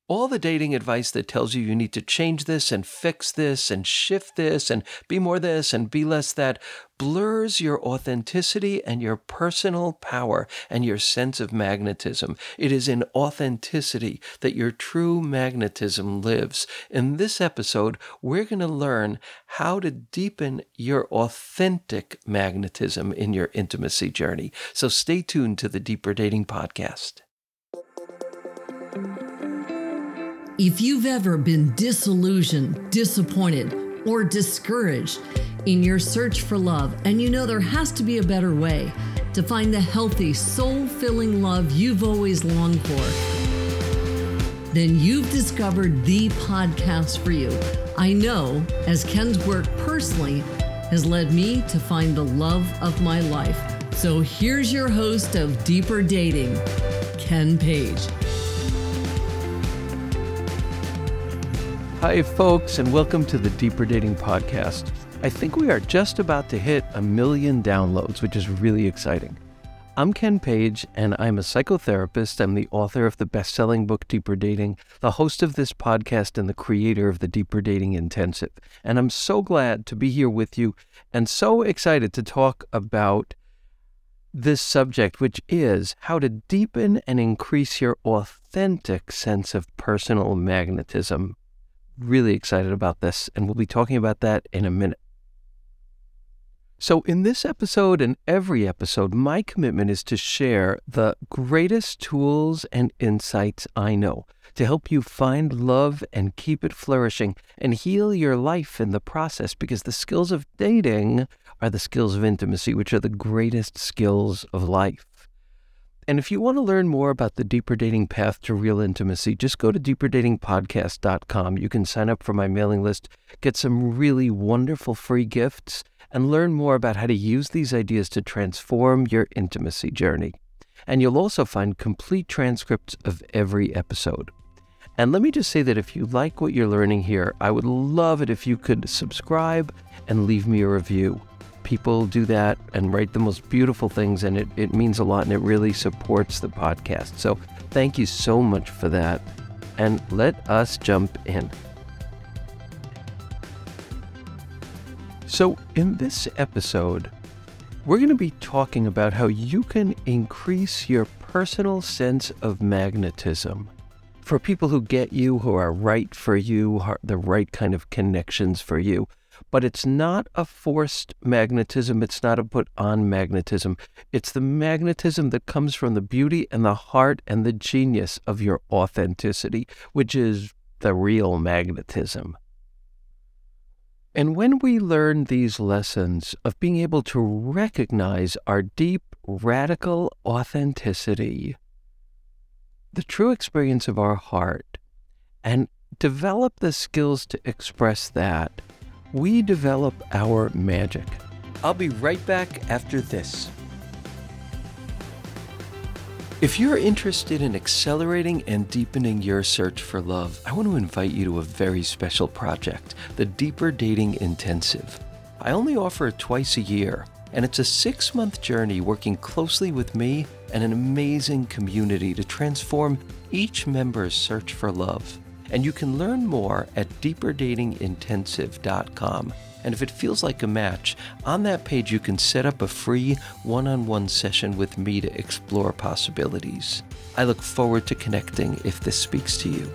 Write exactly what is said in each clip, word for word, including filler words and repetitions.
All the dating advice that tells you you need to change this and fix this and shift this and be more this and be less that blurs your authenticity and your personal power and your sense of magnetism. It is in authenticity that your true magnetism lives. In this episode, we're going to learn how to deepen your authentic magnetism in your intimacy journey. So stay tuned to the Deeper Dating Podcast. If you've ever been disillusioned, disappointed, or discouraged in your search for love, and you know there has to be a better way to find the healthy, soul-filling love you've always longed for, then you've discovered the podcast for you. I know, as Ken's work personally has led me to find the love of my life. So here's your host of Deeper Dating, Ken Page. Hi, folks, and welcome to the Deeper Dating Podcast. I think we are just about to hit a million downloads, which is really exciting. I'm Ken Page, and I'm a psychotherapist. I'm the author of the best-selling book, Deeper Dating, the host of this podcast, and the creator of the Deeper Dating Intensive. And I'm so glad to be here with you and so excited to talk about this subject, which is how to deepen and increase your authentic sense of personal magnetism. Really excited about this, and we'll be talking about that in a minute. So in this episode and every episode, my commitment is to share the greatest tools and insights I know to help you find love and keep it flourishing and heal your life in the process, because the skills of dating are the skills of intimacy, which are the greatest skills of life. And if you want to learn more about the Deeper Dating path to real intimacy, just go to deeper dating podcast dot com. You can sign up for my mailing list, get some really wonderful free gifts, and learn more about how to use these ideas to transform your intimacy journey. And you'll also find complete transcripts of every episode. And let me just say that if you like what you're learning here, I would love it if you could subscribe and leave me a review. People do that and write the most beautiful things, and it, it means a lot, and it really supports the podcast. So thank you so much for that. And let us jump in. So in this episode, we're going to be talking about how you can increase your personal sense of magnetism for people who get you, who are right for you, the right kind of connections for you. But it's not a forced magnetism. It's not a put-on magnetism. It's the magnetism that comes from the beauty and the heart and the genius of your authenticity, which is the real magnetism. And when we learn these lessons of being able to recognize our deep, radical authenticity, the true experience of our heart, and develop the skills to express that, we develop our magic. I'll be right back after this. If you're interested in accelerating and deepening your search for love, I want to invite you to a very special project, the Deeper Dating Intensive. I only offer it twice a year, and it's a six-month journey working closely with me and an amazing community to transform each member's search for love. And you can learn more at deeper dating intensive dot com. And if it feels like a match, on that page you can set up a free one-on-one session with me to explore possibilities. I look forward to connecting if this speaks to you.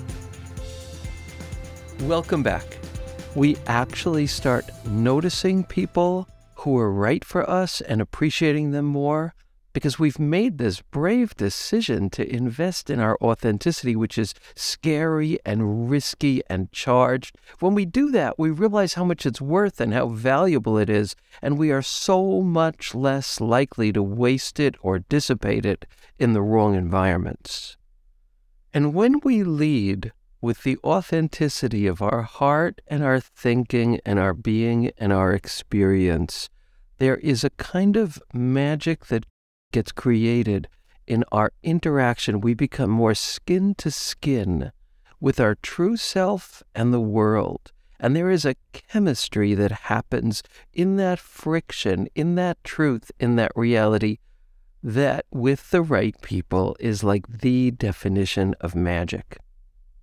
Welcome back. We actually start noticing people who are right for us and appreciating them more because we've made this brave decision to invest in our authenticity, which is scary and risky and charged. When we do that, we realize how much it's worth and how valuable it is, and we are so much less likely to waste it or dissipate it in the wrong environments. And when we lead with the authenticity of our heart and our thinking and our being and our experience, there is a kind of magic that gets created in our interaction. We become more skin to skin with our true self and the world. And there is a chemistry that happens in that friction, in that truth, in that reality, that with the right people is like the definition of magic.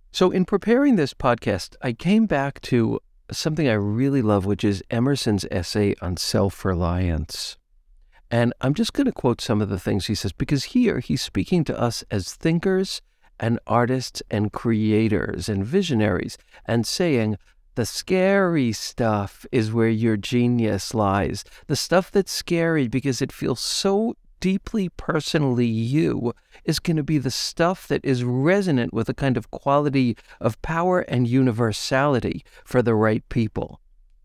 So in preparing this podcast, I came back to something I really love, which is Emerson's essay on self-reliance. And I'm just going to quote some of the things he says, because here he's speaking to us as thinkers and artists and creators and visionaries and saying, the scary stuff is where your genius lies. The stuff that's scary because it feels so deeply personally you is going to be the stuff that is resonant with a kind of quality of power and universality for the right people.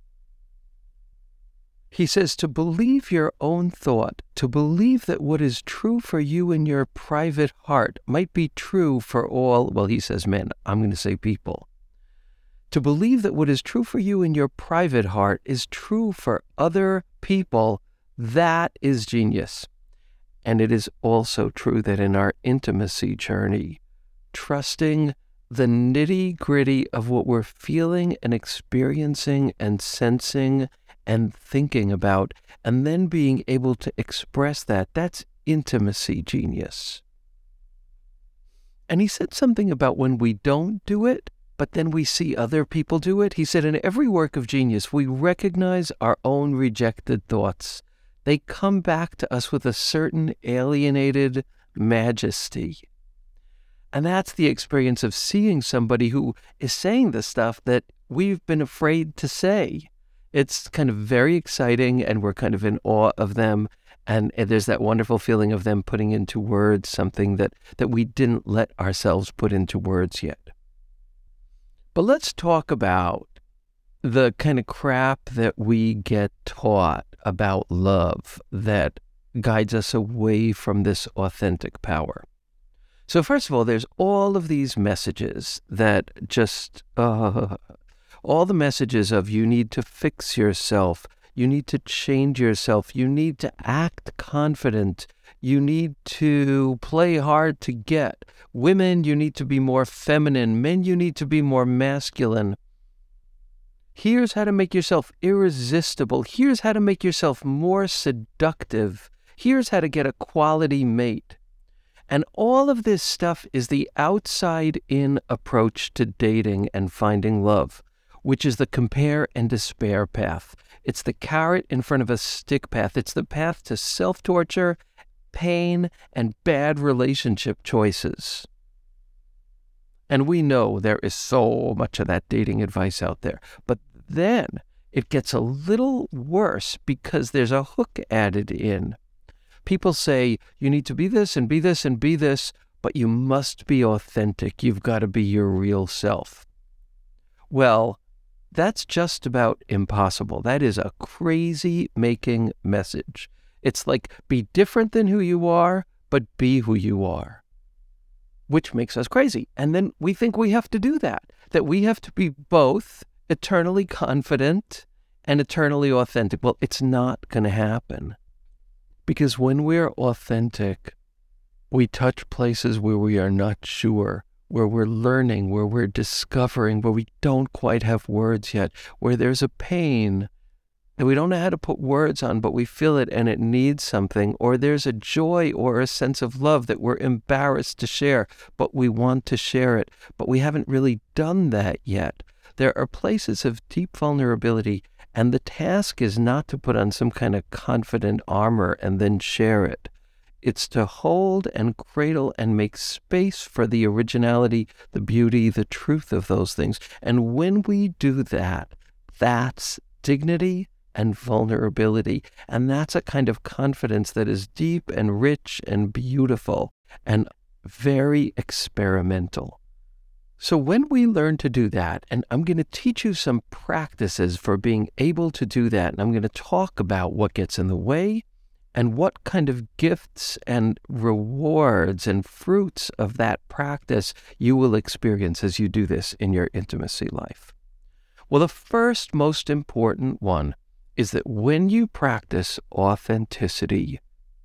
He says to believe your own thought, to believe that what is true for you in your private heart might be true for all, well, he says men, I'm going to say people. To believe that what is true for you in your private heart is true for other people, that is genius. And it is also true that in our intimacy journey, trusting the nitty-gritty of what we're feeling and experiencing and sensing and thinking about, and then being able to express that, that's intimacy genius. And he said something about when we don't do it, but then we see other people do it. He said in every work of genius, we recognize our own rejected thoughts. They come back to us with a certain alienated majesty. And that's the experience of seeing somebody who is saying the stuff that we've been afraid to say. It's kind of very exciting, and we're kind of in awe of them. And there's that wonderful feeling of them putting into words something that, that we didn't let ourselves put into words yet. But let's talk about the kind of crap that we get taught about love that guides us away from this authentic power. So first of all, there's all of these messages that just, uh, all the messages of you need to fix yourself, you need to change yourself, you need to act confident, you need to play hard to get. Women, you need to be more feminine. Men, you need to be more masculine. Here's how to make yourself irresistible. Here's how to make yourself more seductive. Here's how to get a quality mate. And all of this stuff is the outside-in approach to dating and finding love, which is the compare and despair path. It's the carrot in front of a stick path. It's the path to self-torture, pain, and bad relationship choices. And we know there is so much of that dating advice out there. But then it gets a little worse because there's a hook added in. People say, you need to be this and be this and be this, but you must be authentic. You've got to be your real self. Well, that's just about impossible. That is a crazy-making message. It's like, be different than who you are, but be who you are. Which makes us crazy. And then we think we have to do that, that we have to be both eternally confident and eternally authentic. Well, it's not going to happen. Because when we're authentic, we touch places where we are not sure, where we're learning, where we're discovering, where we don't quite have words yet, where there's a pain that we don't know how to put words on, but we feel it and it needs something, or there's a joy or a sense of love that we're embarrassed to share, but we want to share it, but we haven't really done that yet. There are places of deep vulnerability, and the task is not to put on some kind of confident armor and then share it. It's to hold and cradle and make space for the originality, the beauty, the truth of those things. And when we do that, that's dignity and vulnerability. And that's a kind of confidence that is deep and rich and beautiful and very experimental. So when we learn to do that, and I'm going to teach you some practices for being able to do that, and I'm going to talk about what gets in the way and what kind of gifts and rewards and fruits of that practice you will experience as you do this in your intimacy life. Well, the first most important one is that when you practice authenticity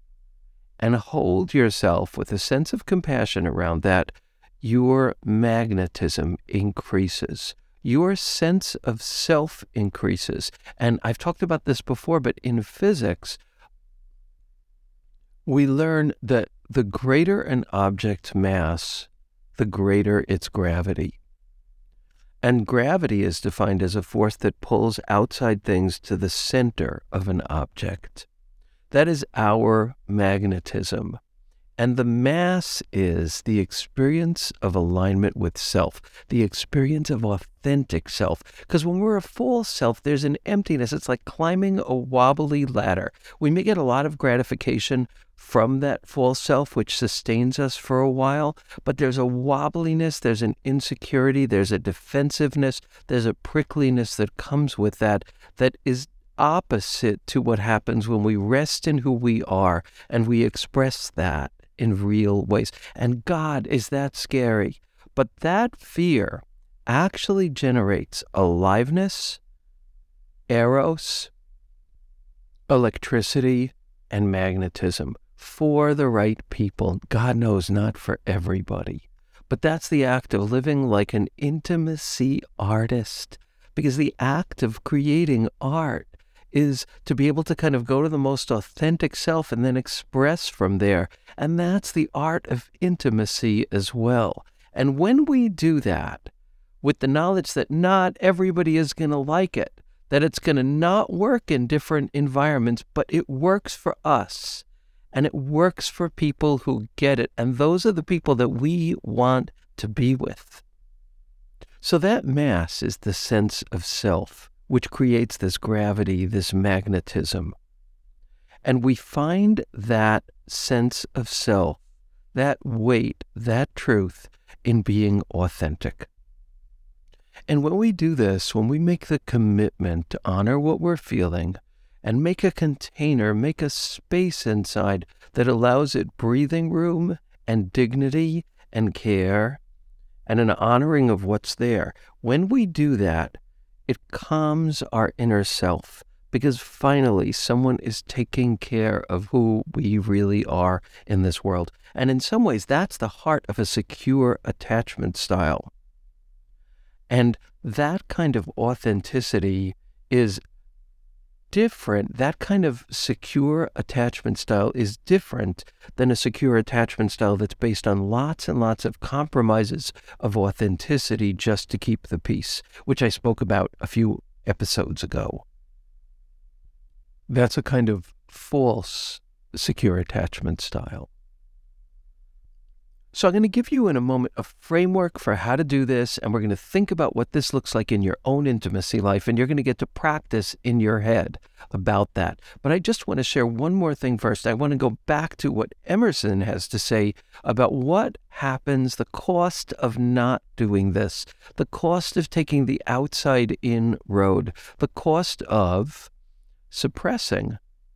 and hold yourself with a sense of compassion around that, your magnetism increases. Your sense of self increases. And I've talked about this before, but in physics, we learn that the greater an object's mass, the greater its gravity. And gravity is defined as a force that pulls outside things to the center of an object. That is our magnetism. And the mass is the experience of alignment with self, the experience of authentic self. Because when we're a false self, there's an emptiness. It's like climbing a wobbly ladder. We may get a lot of gratification from that false self, which sustains us for a while, but there's a wobbliness, there's an insecurity, there's a defensiveness, there's a prickliness that comes with that, that is opposite to what happens when we rest in who we are and we express that in real ways. And God, is that scary? But that fear actually generates aliveness, eros, electricity, and magnetism for the right people. God knows, not for everybody. But that's the act of living like an intimacy artist, because the act of creating art is to be able to kind of go to the most authentic self and then express from there. And that's the art of intimacy as well. And when we do that, with the knowledge that not everybody is going to like it, that it's going to not work in different environments, but it works for us, and it works for people who get it. And those are the people that we want to be with. So that mass is the sense of self, which creates this gravity, this magnetism. And we find that sense of self, that weight, that truth in being authentic. And when we do this, when we make the commitment to honor what we're feeling and make a container, make a space inside that allows it breathing room and dignity and care and an honoring of what's there, when we do that, it calms our inner self, because finally someone is taking care of who we really are in this world. And in some ways, that's the heart of a secure attachment style. And that kind of authenticity is different. That kind of secure attachment style is different than a secure attachment style that's based on lots and lots of compromises of authenticity just to keep the peace, which I spoke about a few episodes ago. That's a kind of false secure attachment style. So I'm going to give you in a moment a framework for how to do this, and we're going to think about what this looks like in your own intimacy life, and you're going to get to practice in your head about that. But I just want to share one more thing first. I want to go back to what Emerson has to say about what happens, the cost of not doing this, the cost of taking the outside-in road, the cost of suppressing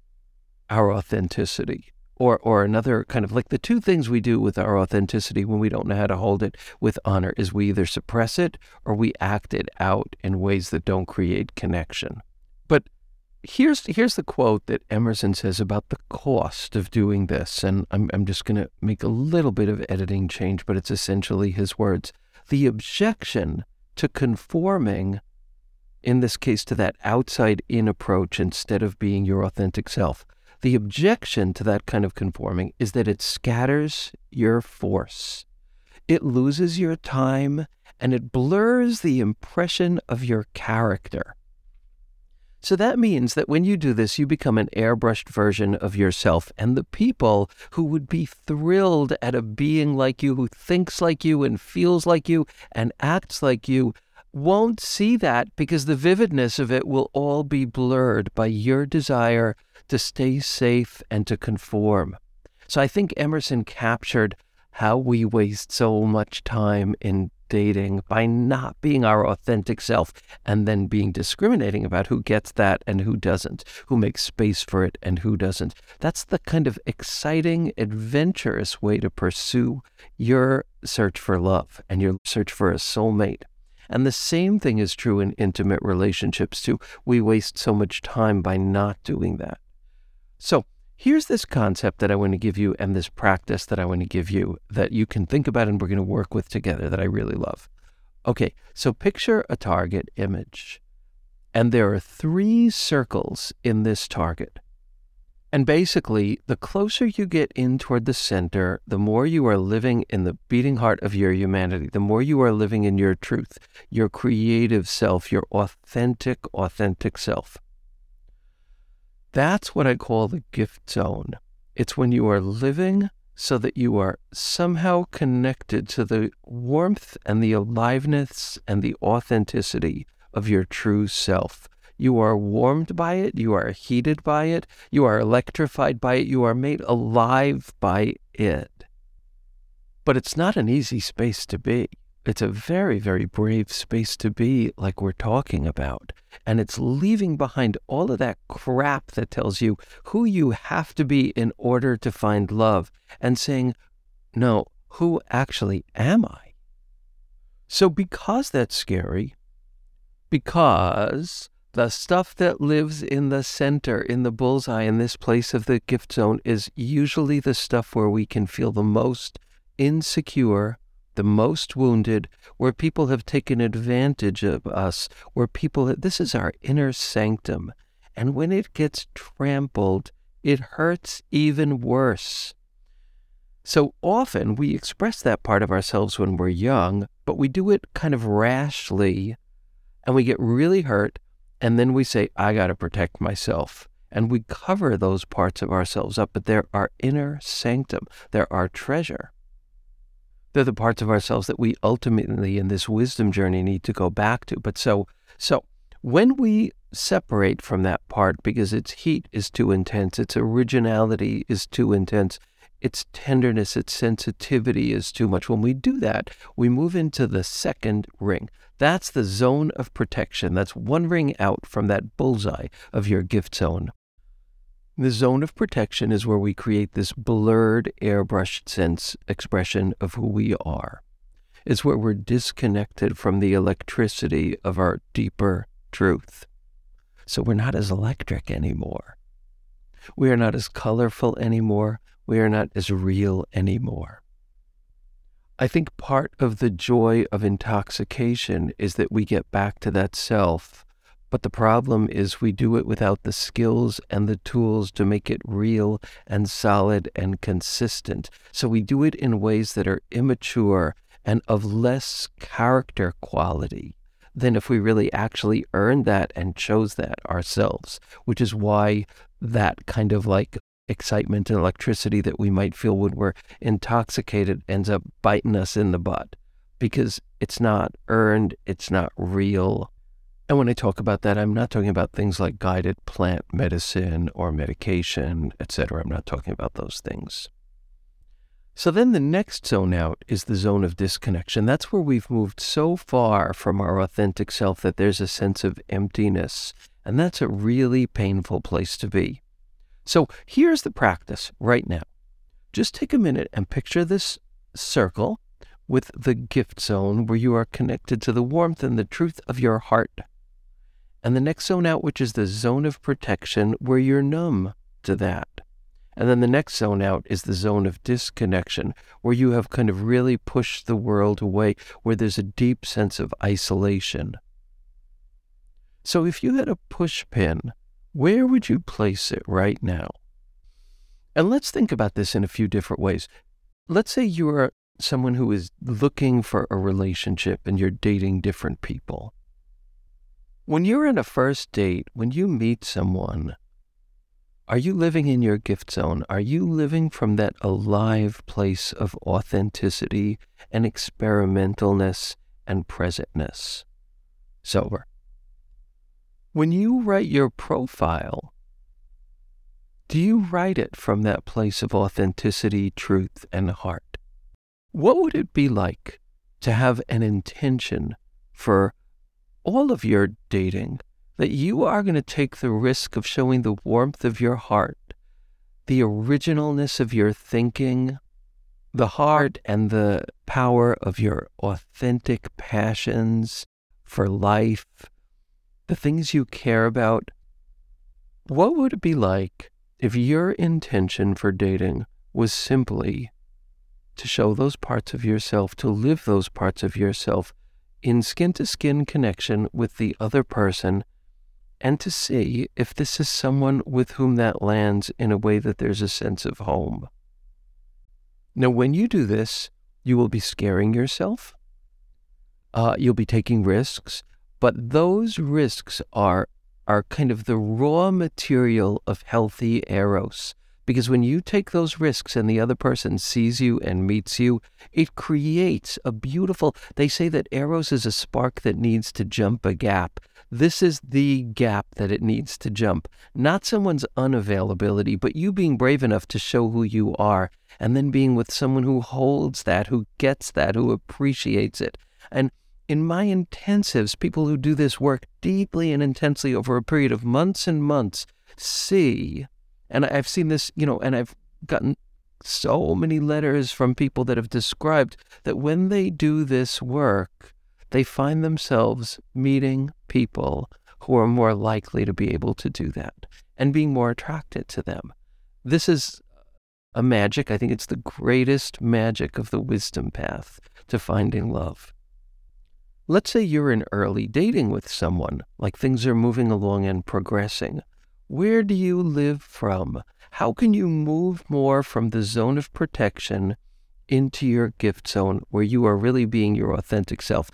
our authenticity. Or or another kind of like the two things we do with our authenticity when we don't know how to hold it with honor is we either suppress it or we act it out in ways that don't create connection. But here's here's the quote that Emerson says about the cost of doing this. And I'm I'm just going to make a little bit of editing change, but it's essentially his words. The objection to conforming, in this case to that outside-in approach instead of being your authentic self, the objection to that kind of conforming is that it scatters your force. It loses your time, and it blurs the impression of your character. So that means that when you do this, you become an airbrushed version of yourself, and the people who would be thrilled at a being like you, who thinks like you and feels like you and acts like you, won't see that, because the vividness of it will all be blurred by your desire to stay safe and to conform. So I think Emerson captured how we waste so much time in dating by not being our authentic self and then being discriminating about who gets that and who doesn't, who makes space for it and who doesn't. That's the kind of exciting, adventurous way to pursue your search for love and your search for a soulmate. And the same thing is true in intimate relationships too. We waste so much time by not doing that. So here's this concept that I want to give you and this practice that I want to give you that you can think about and we're going to work with together that I really love. Okay, so picture a target image. And there are three circles in this target. And basically, the closer you get in toward the center, the more you are living in the beating heart of your humanity, the more you are living in your truth, your creative self, your authentic, authentic self. That's what I call the gift zone. It's when you are living so that you are somehow connected to the warmth and the aliveness and the authenticity of your true self. You are warmed by it, you are heated by it, you are electrified by it, you are made alive by it. But it's not an easy space to be. It's a very, very brave space to be, like we're talking about. And it's leaving behind all of that crap that tells you who you have to be in order to find love, and saying, no, who actually am I? So because that's scary, because the stuff that lives in the center, in the bullseye, in this place of the gift zone, is usually the stuff where we can feel the most insecure, the most wounded, where people have taken advantage of us, where people, this is our inner sanctum. And when it gets trampled, it hurts even worse. So often we express that part of ourselves when we're young, but we do it kind of rashly, and we get really hurt. And then we say, I got to protect myself. And we cover those parts of ourselves up, but they're our inner sanctum. They're our treasure. They're the parts of ourselves that we ultimately in this wisdom journey need to go back to. But so, so when we separate from that part because its heat is too intense, its originality is too intense, its tenderness, its sensitivity is too much, when we do that, we move into the second ring. That's the zone of protection. That's one ring out from that bullseye of your gift zone. The zone of protection is where we create this blurred, airbrushed sense expression of who we are. It's where we're disconnected from the electricity of our deeper truth. So we're not as electric anymore. We are not as colorful anymore. We are not as real anymore. I think part of the joy of intoxication is that we get back to that self, but the problem is we do it without the skills and the tools to make it real and solid and consistent. So we do it in ways that are immature and of less character quality than if we really actually earned that and chose that ourselves, which is why that kind of like excitement and electricity that we might feel when we're intoxicated ends up biting us in the butt, because it's not earned, it's not real. And when I talk about that, I'm not talking about things like guided plant medicine or medication, et cetera. I'm not talking about those things. So then the next zone out is the zone of disconnection. That's where we've moved so far from our authentic self that there's a sense of emptiness, and that's a really painful place to be. So here's the practice right now. Just take a minute and picture this circle with the gift zone where you are connected to the warmth and the truth of your heart. And the next zone out, which is the zone of protection, where you're numb to that. And then the next zone out is the zone of disconnection, where you have kind of really pushed the world away, where there's a deep sense of isolation. So if you had a push pin, where would you place it right now? And let's think about this in a few different ways. Let's say you are someone who is looking for a relationship and you're dating different people. When you're in a first date, when you meet someone, are you living in your gift zone? Are you living from that alive place of authenticity and experimentalness and presentness? Sober. When you write your profile, do you write it from that place of authenticity, truth, and heart? What would it be like to have an intention for all of your dating, that you are going to take the risk of showing the warmth of your heart, the originalness of your thinking, the heart and the power of your authentic passions for life, the things you care about? What would it be like if your intention for dating was simply to show those parts of yourself, to live those parts of yourself in skin-to-skin connection with the other person, and to see if this is someone with whom that lands in a way that there's a sense of home. Now, when you do this, you will be scaring yourself. Uh, you'll be taking risks, but those risks are are kind of the raw material of healthy eros. Because when you take those risks and the other person sees you and meets you, it creates a beautiful, they say that eros is a spark that needs to jump a gap. This is the gap that it needs to jump. Not someone's unavailability, but you being brave enough to show who you are, and then being with someone who holds that, who gets that, who appreciates it. And in my intensives, people who do this work deeply and intensely over a period of months and months see, and I've seen this, you know, and I've gotten so many letters from people that have described that when they do this work, they find themselves meeting people who are more likely to be able to do that and being more attracted to them. This is a magic. I think it's the greatest magic of the wisdom path to finding love. Let's say you're in early dating with someone, like things are moving along and progressing. Where do you live from? How can you move more from the zone of protection into your gift zone where you are really being your authentic self?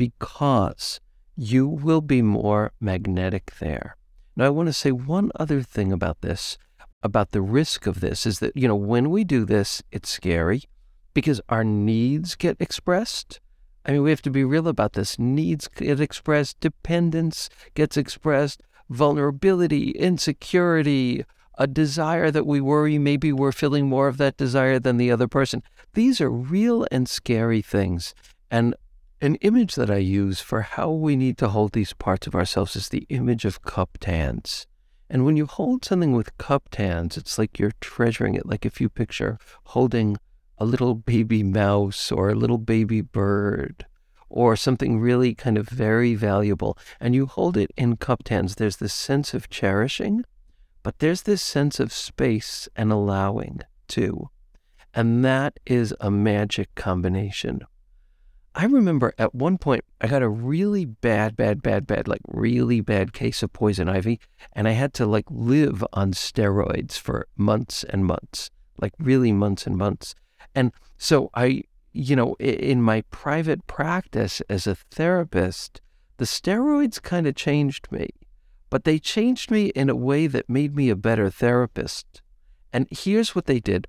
Because you will be more magnetic there. Now, I want to say one other thing about this, about the risk of this, is that, you know, when we do this, it's scary because our needs get expressed. I mean, we have to be real about this. Needs get expressed, dependence gets expressed, vulnerability, insecurity, a desire that we worry maybe we're feeling more of that desire than the other person. These are real and scary things. And an image that I use for how we need to hold these parts of ourselves is the image of cupped hands. And when you hold something with cupped hands, it's like you're treasuring it, like if you picture holding a little baby mouse or a little baby bird or something really kind of very valuable, and you hold it in cupped hands, there's this sense of cherishing, but there's this sense of space and allowing too. And that is a magic combination. I remember at one point, I got a really bad, bad, bad, bad, like really bad case of poison ivy, and I had to like live on steroids for months and months, like really months and months. And so I, you know, in my private practice as a therapist, the steroids kind of changed me, but they changed me in a way that made me a better therapist. And here's what they did.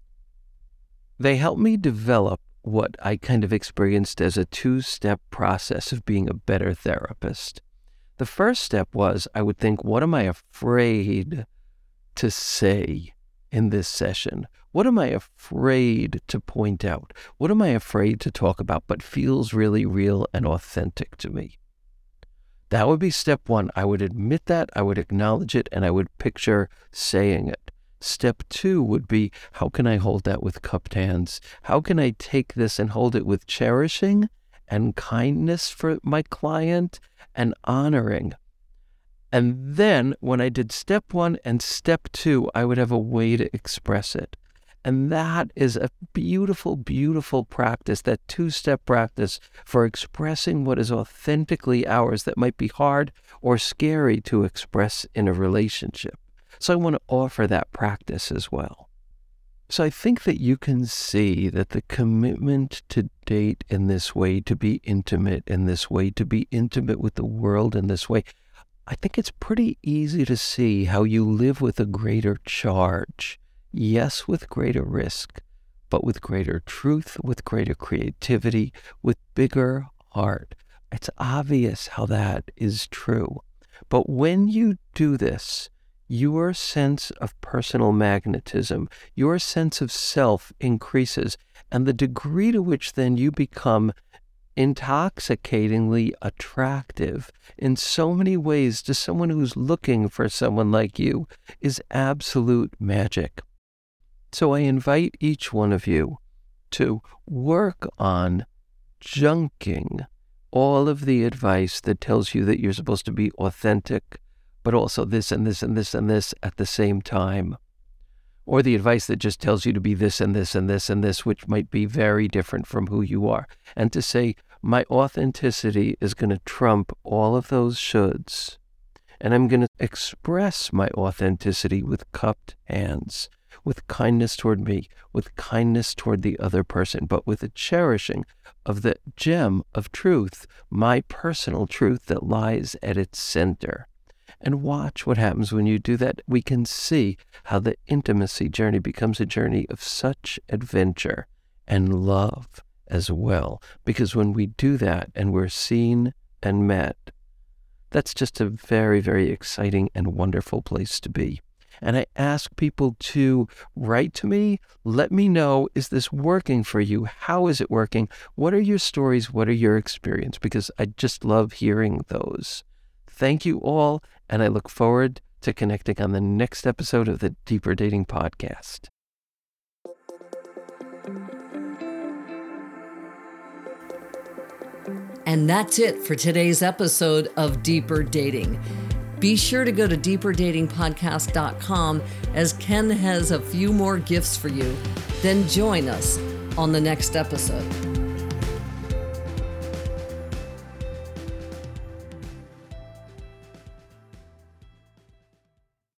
They helped me develop what I kind of experienced as a two-step process of being a better therapist. The first step was I would think, what am I afraid to say in this session? What am I afraid to point out? What am I afraid to talk about but feels really real and authentic to me? That would be step one. I would admit that, I would acknowledge it, and I would picture saying it. Step two would be, how can I hold that with cupped hands? How can I take this and hold it with cherishing and kindness for my client and honoring? And then when I did step one and step two, I would have a way to express it. And that is a beautiful, beautiful practice, that two-step practice for expressing what is authentically ours that might be hard or scary to express in a relationship. So I want to offer that practice as well. So I think that you can see that the commitment to date in this way, to be intimate in this way, to be intimate with the world in this way, I think it's pretty easy to see how you live with a greater charge. Yes, with greater risk, but with greater truth, with greater creativity, with bigger heart. It's obvious how that is true. But when you do this, your sense of personal magnetism, your sense of self increases, and the degree to which then you become intoxicatingly attractive in so many ways to someone who's looking for someone like you is absolute magic. So I invite each one of you to work on junking all of the advice that tells you that you're supposed to be authentic, but also this and this and this and this at the same time. Or the advice that just tells you to be this and this and this and this, which might be very different from who you are. And to say, my authenticity is going to trump all of those shoulds. And I'm going to express my authenticity with cupped hands, with kindness toward me, with kindness toward the other person, but with a cherishing of the gem of truth, my personal truth that lies at its center. And watch what happens when you do that. We can see how the intimacy journey becomes a journey of such adventure and love as well. Because when we do that and we're seen and met, that's just a very, very exciting and wonderful place to be. And I ask people to write to me. Let me know, is this working for you? How is it working? What are your stories? What are your experience? Because I just love hearing those. Thank you all, and I look forward to connecting on the next episode of the Deeper Dating Podcast. And that's it for today's episode of Deeper Dating. Be sure to go to deeper dating podcast dot com as Ken has a few more gifts for you. Then join us on the next episode.